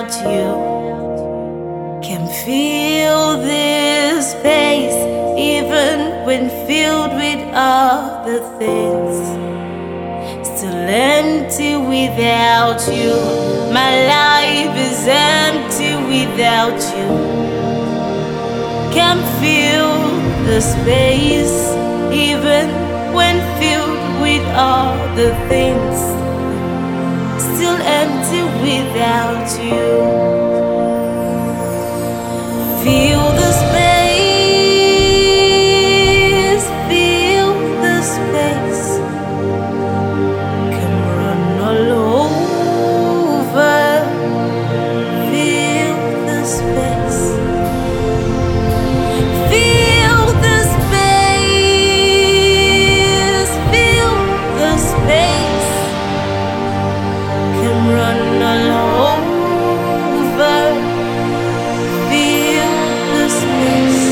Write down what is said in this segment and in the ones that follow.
without you. Can feel this space even when filled with other things. Still empty without you. My life is empty without you. Can feel the space even when filled with other things. Still empty without you. Feel the space, feel the space. Come run all over. Feel the space. Feel the space, feel the space. Come run all over. Feel the space.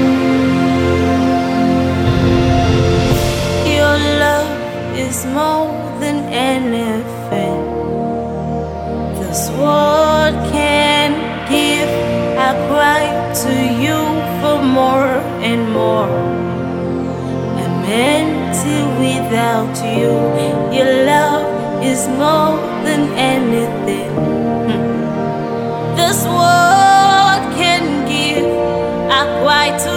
Your love is more than anything this world can give. I cry to you for more and more. I'm empty without you. Your love is more than anything this world can give. I cry to